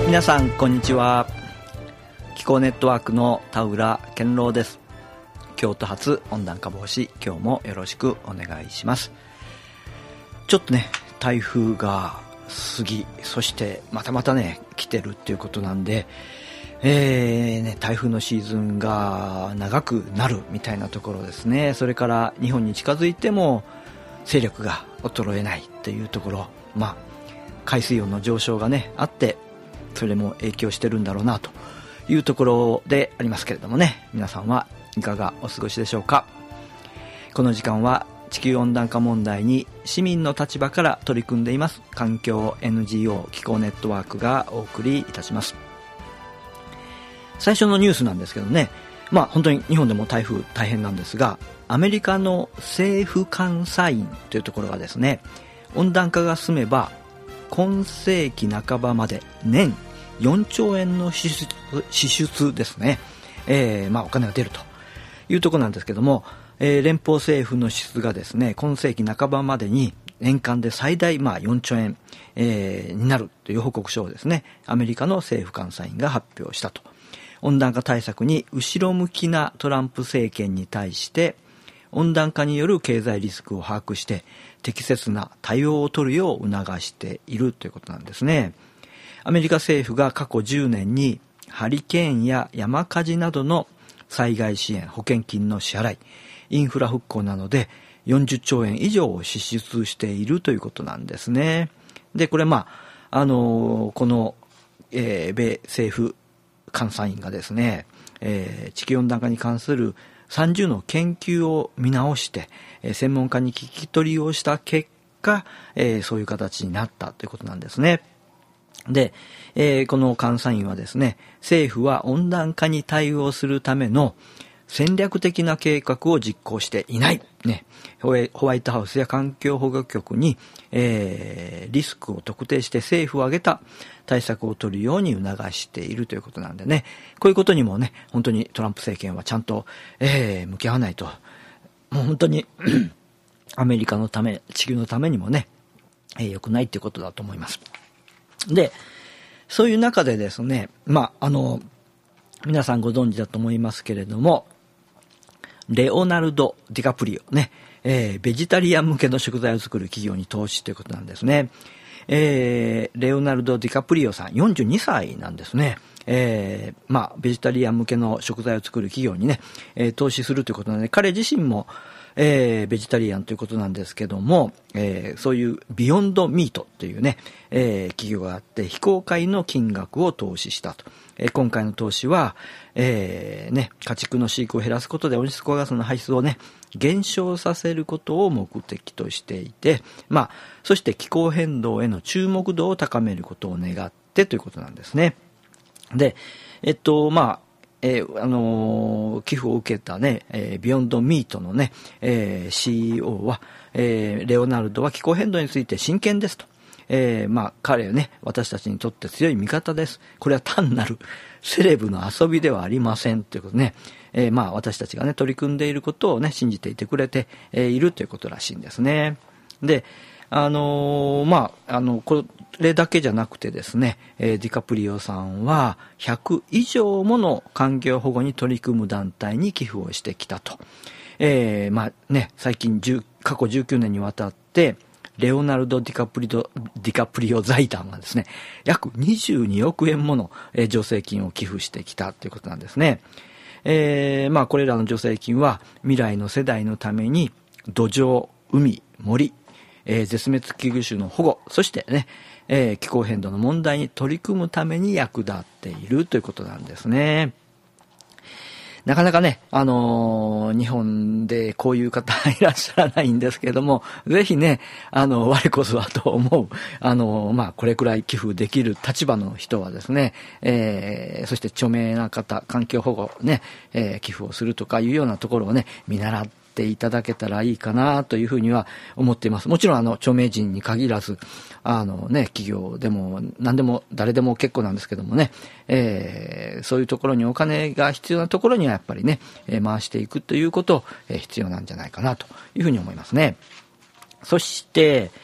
皆さんこんにちは。気候ネットワークの田浦健郎です。京都発温暖化防止、今日もよろしくお願いします。ちょっとね、台風が過ぎ、そしてまたね来てるっていうことなんで、台風のシーズンが長くなるみたいなところですね。それから日本に近づいても勢力が衰えないっていうところ、海水温の上昇がねあって、それも影響してるんだろうなというところでありますけれどもね、皆さんはいかがお過ごしでしょうか。この時間は地球温暖化問題に市民の立場から取り組んでいます環境 NGO 気候ネットワークがお送りいたします。最初のニュースなんですけどね、本当に日本でも台風大変なんですが、アメリカの政府監査院というところがですね、温暖化が進めば今世紀半ばまで年4兆円の支出ですね、お金が出るというところなんですけども、連邦政府の支出がですね、今世紀半ばまでに年間で最大4兆円、になるという報告書をですね、アメリカの政府監査院が発表したと。温暖化対策に後ろ向きなトランプ政権に対して温暖化による経済リスクを把握して適切な対応を取るよう促しているということなんですね。アメリカ政府が過去10年にハリケーンや山火事などの災害支援、保険金の支払い、インフラ復興などで40兆円以上を支出しているということなんですね。で、これこの、米政府監査院がですね、地球温暖化に関する30の研究を見直して、専門家に聞き取りをした結果、そういう形になったということなんですね。で、この監査院はですね、政府は温暖化に対応するための戦略的な計画を実行していない、ホワイトハウスや環境保護局に、リスクを特定して政府を挙げた対策を取るように促しているということなんでね、こういうことにもね、本当にトランプ政権はちゃんと、向き合わないと、もう本当にアメリカのため、地球のためにもね、良くないっていうことだと思います。で、そういう中でですね、皆さんご存知だと思いますけれども、レオナルド・ディカプリオね、ベジタリアン向けの食材を作る企業に投資ということなんですね。レオナルド・ディカプリオさん42歳なんですね。ベジタリアン向けの食材を作る企業にね、投資するということなので、彼自身もベジタリアンということなんですけども、そういうビヨンドミートというね、企業があって非公開の金額を投資したと。今回の投資は、家畜の飼育を減らすことで温室効果ガスの排出をね減少させることを目的としていて、そして気候変動への注目度を高めることを願ってということなんですね。で、寄付を受けたね、ビヨンドミートのね、CEO は、レオナルドは気候変動について真剣ですと。彼はね、私たちにとって強い味方です。これは単なるセレブの遊びではありませんということね。私たちがね、取り組んでいることをね、信じていてくれて、いるということらしいんですね。で、これだけじゃなくてですね、ディカプリオさんは100以上もの環境保護に取り組む団体に寄付をしてきたと。最近過去19年にわたって、レオナルド・ディカプリオ財団がですね、約22億円もの助成金を寄付してきたということなんですね。これらの助成金は未来の世代のために土壌、海、森、絶滅危惧種の保護、そしてね、気候変動の問題に取り組むために役立っているということなんですね。なかなかね、日本でこういう方いらっしゃらないんですけども、ぜひね、我こそはと思う、これくらい寄付できる立場の人はですね、そして著名な方、環境保護ね、寄付をするとかいうようなところをね、見習っていただけたらいいかなというふうには思っています。もちろん著名人に限らず、企業でも何でも誰でも結構なんですけどもね、そういうところにお金が必要なところにはやっぱりね、回していくということ、必要なんじゃないかなというふうに思いますね。そして、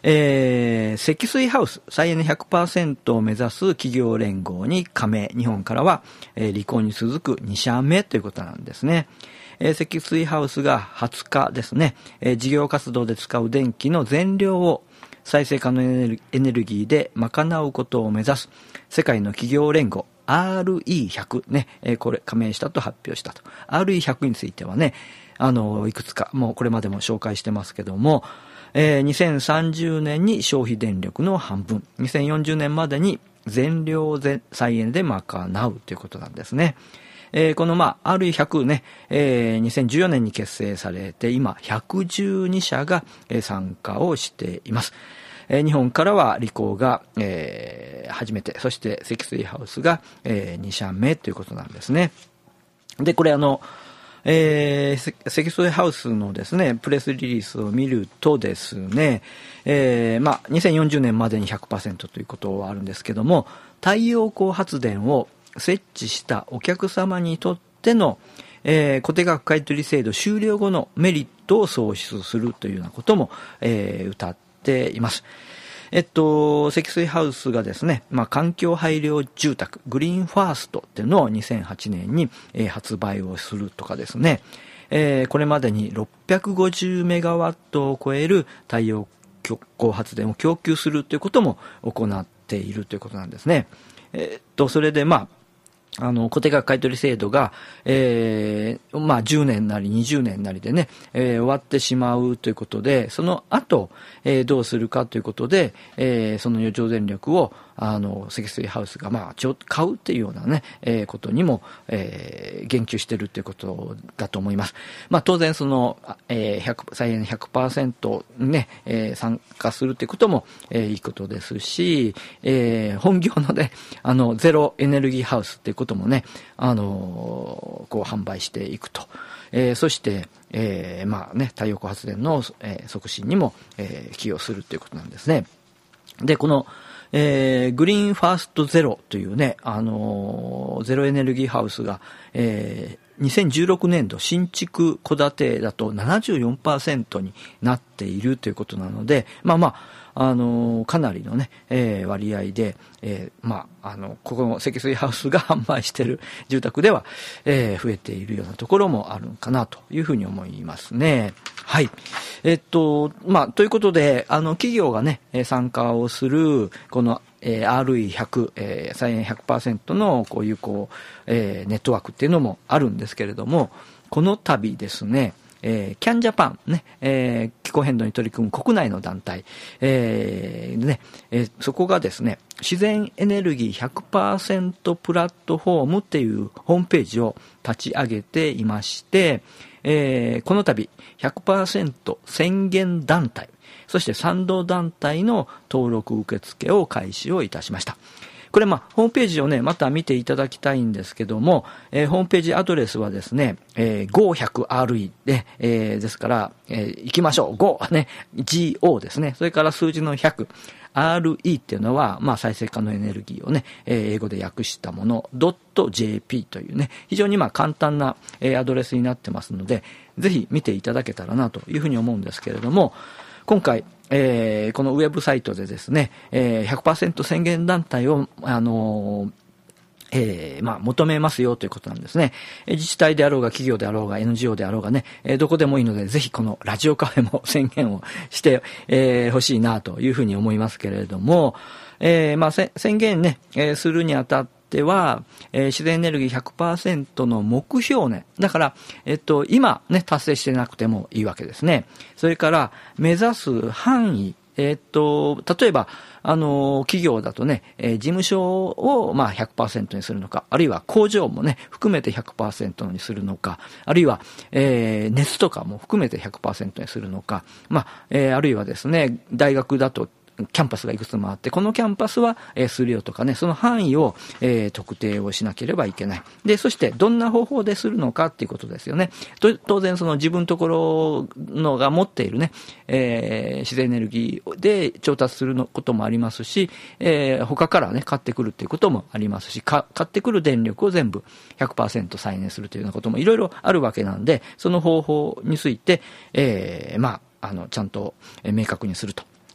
積水ハウス再エネ 100% を目指す企業連合に加盟、日本からは、リコーに続く2社目ということなんですね。積水ハウスが20日ですね、事業活動で使う電気の全量を再生可能エネルギーで賄うことを目指す世界の企業連合 RE100 ね、これ加盟したと発表したと。RE100 についてはね、いくつかもうこれまでも紹介してますけども、2030年に消費電力の半分、2040年までに全量再エネで賄うということなんですね。このRE100 ね、2014年に結成されて今112社が参加をしています。日本からはリコーが初めて、そして積水ハウスが2社目ということなんですね。で、これ積水ハウスのですね、プレスリリースを見るとですね、2040年までに 100% ということはあるんですけども、太陽光発電を設置したお客様にとっての、固定額買取制度終了後のメリットを創出するというようなことも、謳っています。積水ハウスがですね、環境配慮住宅グリーンファーストっていうのを2008年に、発売をするとかですね、これまでに650メガワットを超える太陽光発電を供給するということも行っているということなんですね。それで固定額買取制度が、10年なり20年なりでね、終わってしまうということで、その後、どうするかということで、その余剰電力を積水ハウスが買うっていうようなね、ことにも、言及しているということだと思います。当然その、再エネ 100% ね、参加するということも、いいことですし、本業のね、ゼロエネルギーハウスっていうこともね、こう販売していくと。そして、太陽光発電の、促進にも、寄与するということなんですね。で、この、グリーンファーストゼロというね、ゼロエネルギーハウスが、2016年度新築戸建てだと 74% になっているということなので、かなりのね、割合で、ここの積水ハウスが販売している住宅では、増えているようなところもあるかなというふうに思いますね。はい。ということで、企業がね、参加をする、この、RE100、再エネ 100% のこういうネットワークっていうのもあるんですけれども、この度ですね、CAN JAPAN ね、気候変動に取り組む国内の団体、そこがですね、自然エネルギー 100% プラットフォームっていうホームページを立ち上げていまして、この度 100% 宣言団体、そして賛同団体の登録受付を開始をいたしました。これホームページをね、また見ていただきたいんですけども、ホームページアドレスはですね、GO100RE で、ですから、行きましょう。GO ね、GO ですね。それから数字の100。RE っていうのは、再生可能エネルギーをね、英語で訳したもの、.jp というね、非常に簡単な、アドレスになってますので、ぜひ見ていただけたらなというふうに思うんですけれども、今回、このウェブサイトでですね、100% 宣言団体を、求めますよということなんですね。自治体であろうが企業であろうが NGO であろうがね、どこでもいいので、ぜひこのラジオカフェも宣言をして、欲しいなというふうに思いますけれども、宣言ね、するにあたっては、自然エネルギー 100% の目標年。だから、今ね、達成してなくてもいいわけですね。それから、目指す範囲。例えば、企業だとね、事務所を100% にするのか、あるいは工場もね、含めて 100% にするのか、あるいは、熱とかも含めて 100% にするのか、あるいはですね、大学だと、キャンパスがいくつもあって、このキャンパスは数量とかね、その範囲を特定をしなければいけない。で、そしてどんな方法でするのかっていうことですよね。当然その自分のところのが持っているね、自然エネルギーで調達することもありますし、他からね、買ってくるっていうこともありますし、買ってくる電力を全部 100% 再エネするというようなこともいろいろあるわけなんで、その方法について、ちゃんと明確にすると。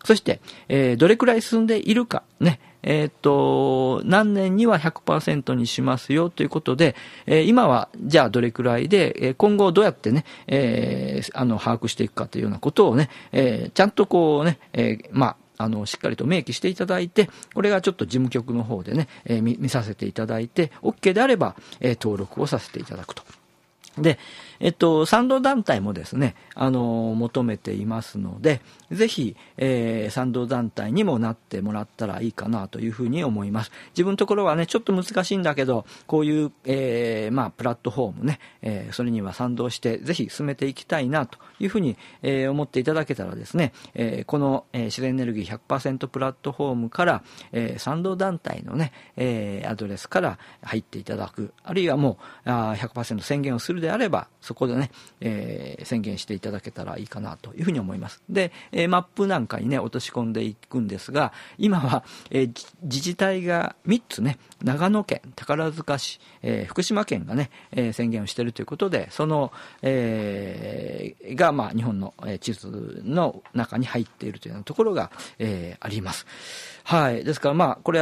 そして、どれくらい進んでいるかね、何年には 100% にしますよということで、今はじゃあどれくらいで、今後どうやってね、把握していくかというようなことをね、ちゃんとこうね、しっかりと明記していただいて、これがちょっと事務局の方でね、見させていただいて、OK であれば、登録をさせていただくと。で、賛同団体もですね、求めていますので、ぜひ、賛同団体にもなってもらったらいいかなというふうに思います。自分のところはね、ちょっと難しいんだけど、こういう、プラットフォームね、それには賛同して、ぜひ進めていきたいなというふうに、思っていただけたらですね、この、自然エネルギー 100% プラットフォームから、賛同団体のね、アドレスから入っていただく、あるいはもう100% 宣言をするであれば、そこでね、宣言していただけたらいいかなというふうに思います。で、マップなんかにね、落とし込んでいくんですが、今は、自治体が3つね、長野県、宝塚市、福島県がね、宣言をしているということで、その、が、日本の地図の中に入っているというようなところが、あります。はい。ですから、これ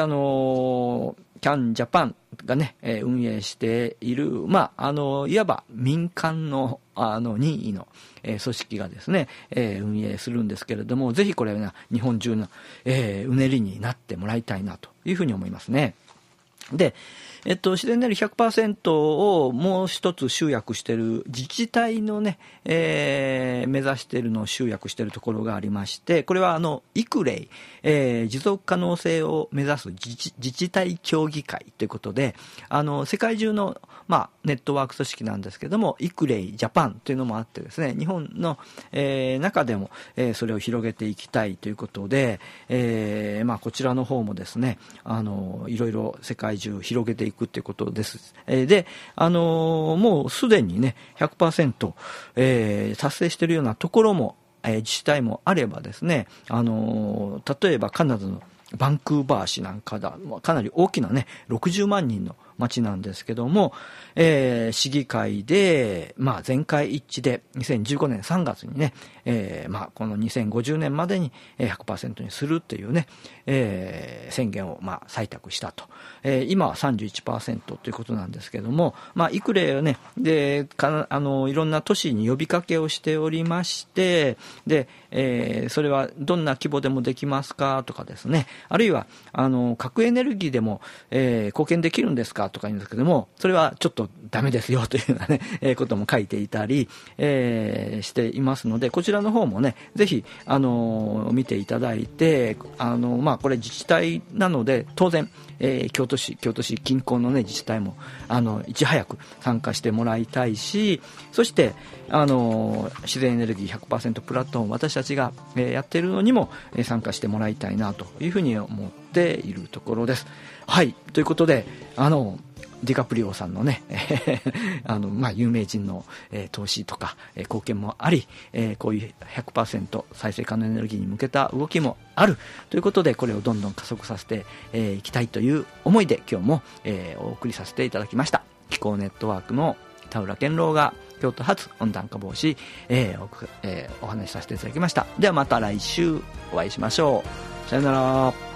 CAN JAPAN がね、運営している、いわば民間の、任意の、組織がですね、運営するんですけれども、ぜひこれは、ね、日本中の、うねりになってもらいたいなというふうに思いますね。で、自然エネルギー 100% をもう一つ集約している自治体のね、目指しているのを集約しているところがありまして、これはイクレイ、持続可能性を目指す自治体協議会ということで、世界中の、ネットワーク組織なんですけども、イクレイジャパンというのもあってですね、日本の、中でも、それを広げていきたいということで、こちらの方もですね、いろいろ世界中広げていくということです。で、もうすでにね、100%、達成しているようなところも、自治体もあればですね、例えばカナダのバンクーバー市なんかだ、かなり大きなね、60万人の町なんですけども、市議会で、全会一致で2015年3月にね、この2050年までに 100% にするというね、宣言を採択したと。今は 31% ということなんですけども、いくれね、で、いろんな都市に呼びかけをしておりまして、で、それはどんな規模でもできますかとかですね、あるいは、核エネルギーでも、貢献できるんですかとか言うんですけども、それはちょっとダメですよというようなね、ことも書いていたり、していますので、こちらの方もね、ぜひ、見ていただいて、これ自治体なので、当然、京都市近郊のね、自治体も、いち早く参加してもらいたいし、そして、自然エネルギー 100% プラットフォーム、私たちが、やっているのにも、参加してもらいたいなというふうに思っているところです。はい。ということで、ディカプリオさんのね、有名人の、投資とか、貢献もあり、こういう 100% 再生可能エネルギーに向けた動きもあるということで、これをどんどん加速させていきたいという思いで今日も、お送りさせていただきました。気候ネットワークの田浦健郎が京都発温暖化防止、お話しさせていただきました。ではまた来週お会いしましょう。さよなら。